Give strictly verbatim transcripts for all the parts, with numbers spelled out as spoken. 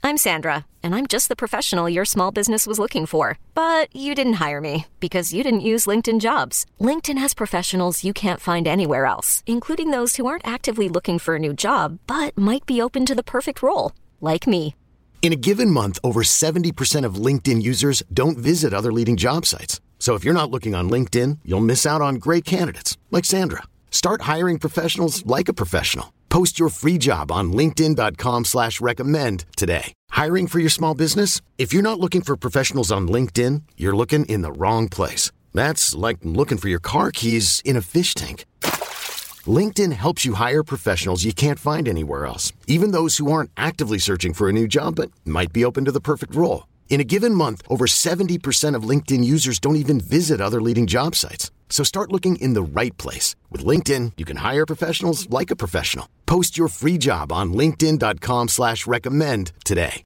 I'm Sandra, and I'm just the professional your small business was looking for. But you didn't hire me because you didn't use LinkedIn Jobs. LinkedIn has professionals you can't find anywhere else, including those who aren't actively looking for a new job, but might be open to the perfect role, like me. In a given month, over seventy percent of LinkedIn users don't visit other leading job sites. So if you're not looking on LinkedIn, you'll miss out on great candidates like Sandra. Start hiring professionals like a professional. Post your free job on linkedin.com slash recommend today. Hiring for your small business? If you're not looking for professionals on LinkedIn, you're looking in the wrong place. That's like looking for your car keys in a fish tank. LinkedIn helps you hire professionals you can't find anywhere else, even those who aren't actively searching for a new job but might be open to the perfect role. In a given month, over seventy percent of LinkedIn users don't even visit other leading job sites. So start looking in the right place. With LinkedIn, you can hire professionals like a professional. Post your free job on linkedin.com slash recommend today.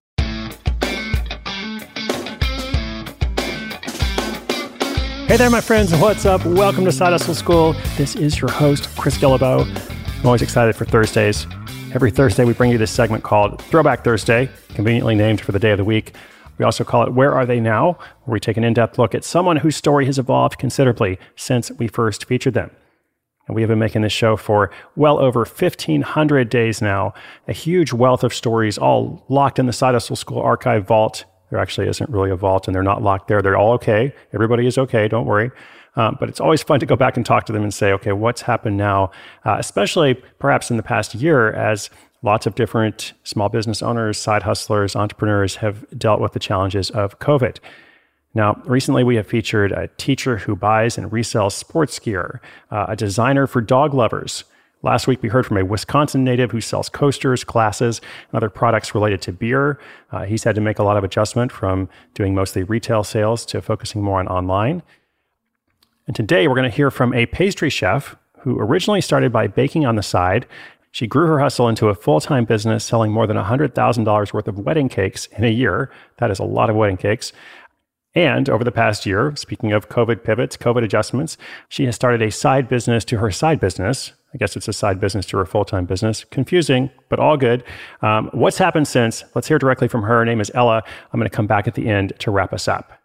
Hey there, my friends. What's up? Welcome to Side Hustle School. This is your host, Chris Guillebeau. I'm always excited for Thursdays. Every Thursday, we bring you this segment called Throwback Thursday, conveniently named for the day of the week. We also call it Where Are They Now?, where we take an in-depth look at someone whose story has evolved considerably since we first featured them. And we have been making this show for well over fifteen hundred days now, a huge wealth of stories all locked in the Side Hustle School archive vault. There actually isn't really a vault, and they're not locked there. They're all okay. Everybody is okay. Don't worry. Um, but it's always fun to go back and talk to them and say, okay, what's happened now, uh, especially perhaps in the past year as lots of different small business owners, side hustlers, entrepreneurs have dealt with the challenges of COVID. Now, recently we have featured a teacher who buys and resells sports gear, uh, a designer for dog lovers. Last week we heard from a Wisconsin native who sells coasters, glasses, and other products related to beer. Uh, he's had to make a lot of adjustment from doing mostly retail sales to focusing more on online. And today we're going to hear from a pastry chef who originally started by baking on the side. She grew her hustle into a full-time business selling more than one hundred thousand dollars worth of wedding cakes in a year. That is a lot of wedding cakes. And over the past year, speaking of COVID pivots, COVID adjustments, she has started a side business to her side business. I guess it's a side business to her full-time business. Confusing, but all good. Um, what's happened since? Let's hear directly from her. Her name is Ella. I'm going to come back at the end to wrap us up.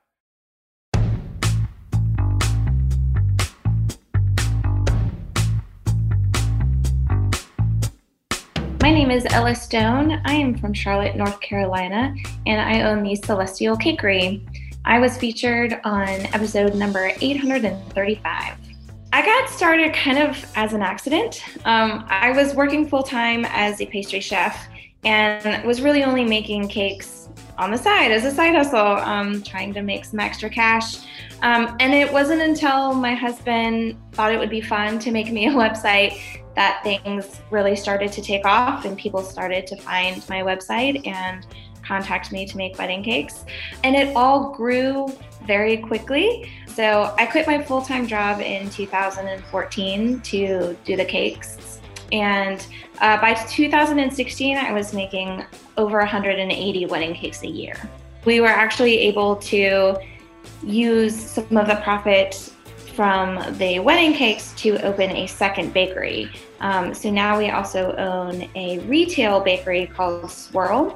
My name is Ella Stone. I am from Charlotte, North Carolina, and I own the Celestial Cakery. I was featured on episode number eight hundred thirty-five. I got started kind of as an accident. Um, I was working full-time as a pastry chef and was really only making cakes on the side as a side hustle, um, trying to make some extra cash. Um, and it wasn't until my husband thought it would be fun to make me a website that things really started to take off and people started to find my website and contact me to make wedding cakes. And it all grew very quickly. So I quit my full-time job in two thousand fourteen to do the cakes. And uh, by two thousand sixteen, I was making over one hundred eighty wedding cakes a year. We were actually able to use some of the profit from the wedding cakes to open a second bakery. Um, so now we also own a retail bakery called Swirl,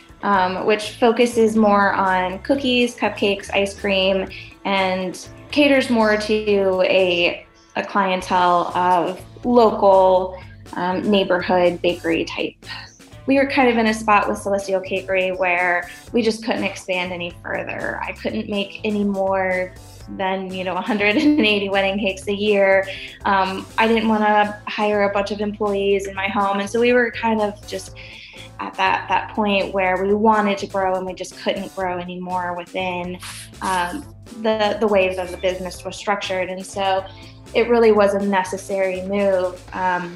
um, which focuses more on cookies, cupcakes, ice cream, and caters more to a, a clientele of local um, neighborhood bakery type. We were kind of in a spot with Celestial Cakery where we just couldn't expand any further. I couldn't make any more than, you know, one hundred eighty wedding cakes a year. Um, I didn't want to hire a bunch of employees in my home. And so we were kind of just at that, that point where we wanted to grow and we just couldn't grow anymore within um, the, the way that the business was structured. And so it really was a necessary move. Um,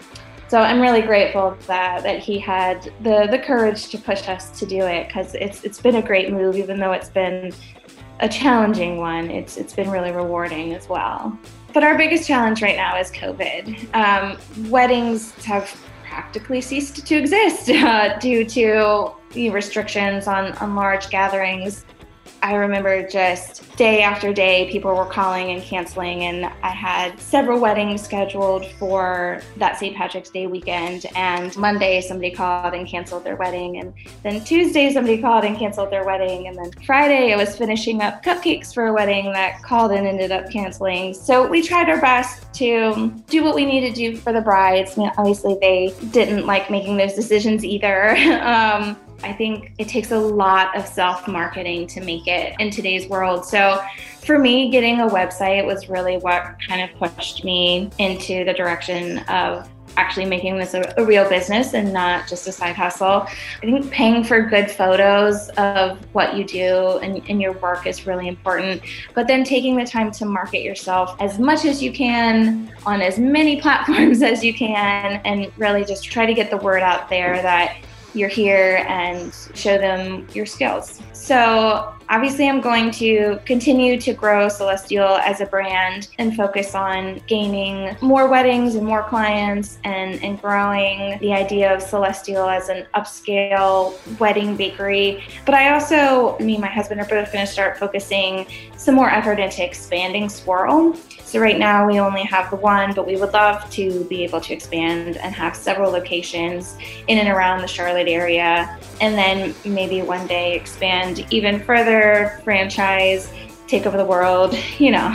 So I'm really grateful that, that he had the, the courage to push us to do it, because it's it's been a great move, even though it's been a challenging one. It's it's been really rewarding as well. But our biggest challenge right now is COVID. Um, weddings have practically ceased to exist uh, due to the restrictions on, on large gatherings. I remember just day after day, people were calling and canceling, and I had several weddings scheduled for that Saint Patrick's Day weekend, and Monday somebody called and canceled their wedding, and then Tuesday somebody called and canceled their wedding, and then Friday I was finishing up cupcakes for a wedding that called and ended up canceling. So we tried our best to do what we needed to do for the brides. I mean, obviously they didn't like making those decisions either. um, I think it takes a lot of self-marketing to make it in today's world. So for me, getting a website was really what kind of pushed me into the direction of actually making this a, a real business and not just a side hustle. I think paying for good photos of what you do and, and your work is really important, but then taking the time to market yourself as much as you can on as many platforms as you can, and really just try to get the word out there that you're here and show them your skills. So obviously I'm going to continue to grow Celestial as a brand and focus on gaining more weddings and more clients, and, and growing the idea of Celestial as an upscale wedding bakery. But I also, me and my husband are both going to start focusing some more effort into expanding Swirl. So right now we only have the one, but we would love to be able to expand and have several locations in and around the Charlotte area. And then maybe one day expand even further, franchise, take over the world, you know.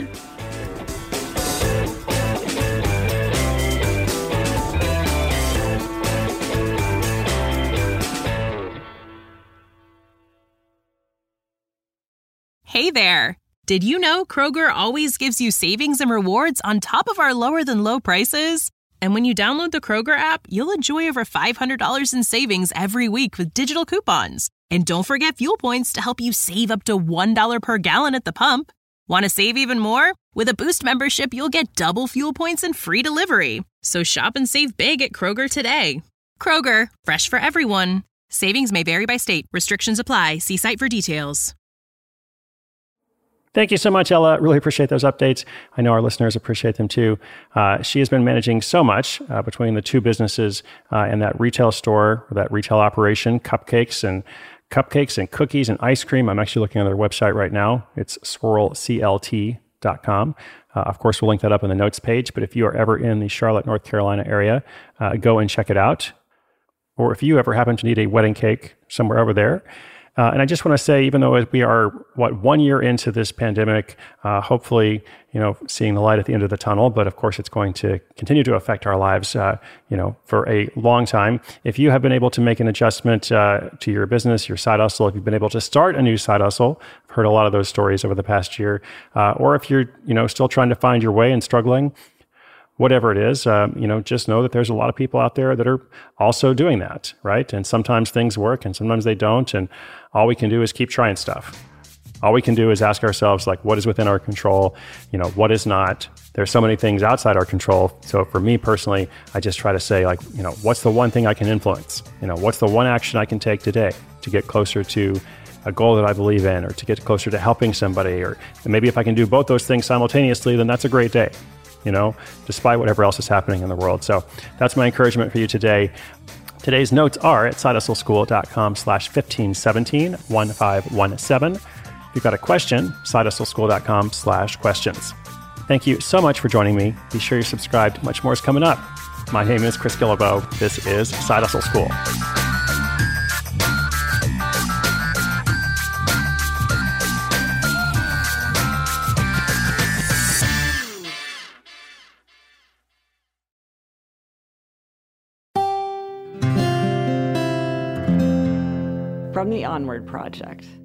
Hey there! Did you know Kroger always gives you savings and rewards on top of our lower than low prices? And when you download the Kroger app, you'll enjoy over five hundred dollars in savings every week with digital coupons. And don't forget fuel points to help you save up to one dollar per gallon at the pump. Want to save even more? With a Boost membership, you'll get double fuel points and free delivery. So shop and save big at Kroger today. Kroger, fresh for everyone. Savings may vary by state. Restrictions apply. See site for details. Thank you so much, Ella. Really appreciate those updates. I know our listeners appreciate them too. Uh, she has been managing so much uh, between the two businesses uh, and that retail store, or that retail operation, cupcakes and cupcakes and cookies and ice cream. I'm actually looking on their website right now. It's swirl c l t dot com. Uh, of course, we'll link that up in the notes page. But if you are ever in the Charlotte, North Carolina area, uh, go and check it out. Or if you ever happen to need a wedding cake somewhere over there. Uh, and I just want to say, even though we are, what, one year into this pandemic, uh, hopefully, you know, seeing the light at the end of the tunnel, but of course it's going to continue to affect our lives, uh, you know, for a long time. If you have been able to make an adjustment uh, to your business, your side hustle, if you've been able to start a new side hustle, I've heard a lot of those stories over the past year, uh, or if you're, you know, still trying to find your way and struggling, whatever it is, um, you know, just know that there's a lot of people out there that are also doing that, right? And sometimes things work and sometimes they don't. And all we can do is keep trying stuff. All we can do is ask ourselves, like, what is within our control? You know, what is not? There's so many things outside our control. So for me personally, I just try to say, like, you know, what's the one thing I can influence? You know, what's the one action I can take today to get closer to a goal that I believe in, or to get closer to helping somebody? Or maybe if I can do both those things simultaneously, then that's a great day, you know, despite whatever else is happening in the world. So that's my encouragement for you today. Today's notes are at sidehustleschool.com slash 1517 1517. If you've got a question, sidehustleschool.com slash questions. Thank you so much for joining me. Be sure you're subscribed. Much more is coming up. My name is Chris Guillebeau. This is Side Hustle School. From the Onward Project.